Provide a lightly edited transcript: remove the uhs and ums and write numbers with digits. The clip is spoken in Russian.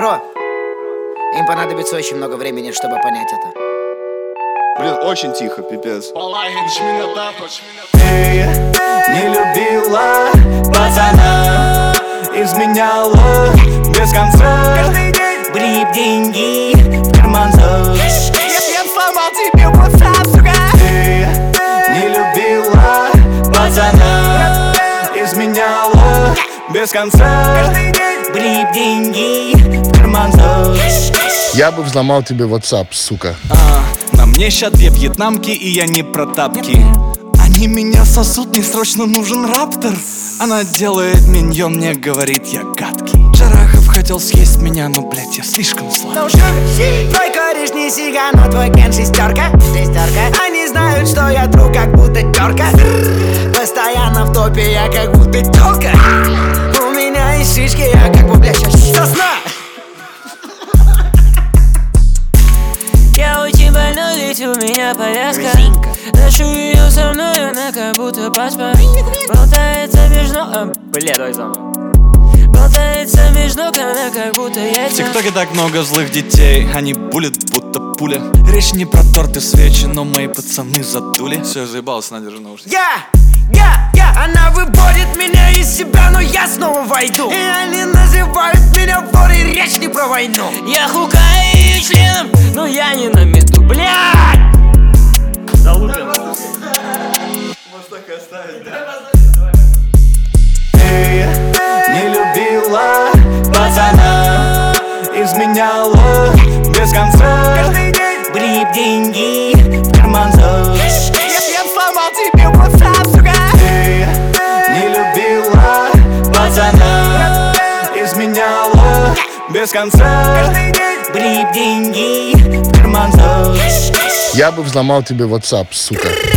Бро, им понадобится очень много времени, чтобы понять это. Блин, очень тихо, пипец. Ты не любила пацана, изменяла без конца. Каждый день Блип, деньги в карман зов. Я сломал тебе WhatsApp, сука. Ты не любила пацана, изменяла без конца. каждый день Блип, деньги в карман зов. Я бы взломал тебе WhatsApp, сука. На мне ща две вьетнамки, и я не про тапки. Они меня сосут, мне срочно нужен раптор. Она делает миньон, мне говорит, я гадкий. Джарахов хотел съесть меня, но, блять, я слишком слабый. Твой кореш не сига, но твой ген шестерка. Они знают, что я тру, как будто терка. Постоянно в топе, я как будто телка. У меня есть шишки, я как бы, блядь, сейчас сосна. Я очень больной, ведь у меня повязка. Ношу ее со мной, она как будто паспорт. Болтается между... давай заново. Болтается между ног, она как будто В яйца. ТикТоке так много злых детей, они булят, будто пуля. Речь не про торты свечи, но мои пацаны задули. Все, я заебался, на, держи наушники. Она выводит меня из себя, но я снова войду. И они называют меня ворой, речь не про войну. Я хукаю ее членом, но я не на мету, блядь! Залупин. Может так и оставить, да? Ты не любила пацана, изменяла без конца. Каждый день Блип, деньги в карман зов. Я сломал тебе WhatsApp, сука. Ты не любила пацана, изменяла без конца. каждый день Блип, деньги в карман зов. Я бы взломал тебе WhatsApp, сука.